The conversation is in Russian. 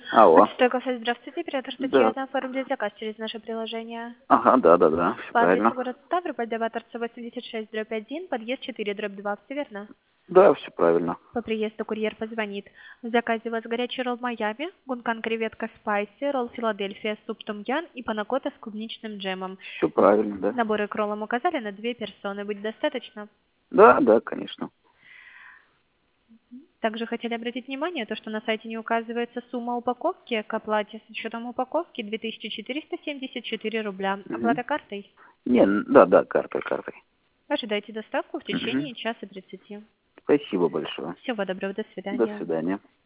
Алло. Почта кафе, здравствуйте. Оператор Да. Татьяна. Оформить заказ через наше приложение. Ага, да, все По адресу правильно. город Ставрополь, дома торца 86/1, подъезд 4/2. Все верно? Да, все правильно. По приезду курьер позвонит. В заказе у вас горячий ролл Майами, гункан креветка спайси, ролл Филадельфия, суп том-ян и панакота с клубничным джемом. Все правильно, да. Наборы к роллам указали на 2 персоны. Будет достаточно? Да, конечно. Также хотели обратить внимание, то, что на сайте не указывается сумма упаковки. К оплате с учетом упаковки 2474 рубля. Мгм. Оплата картой. Не, да, картой. Ожидайте доставку в Мгм. течение часа 30. Спасибо большое. Всего доброго, до До свидания. свидания.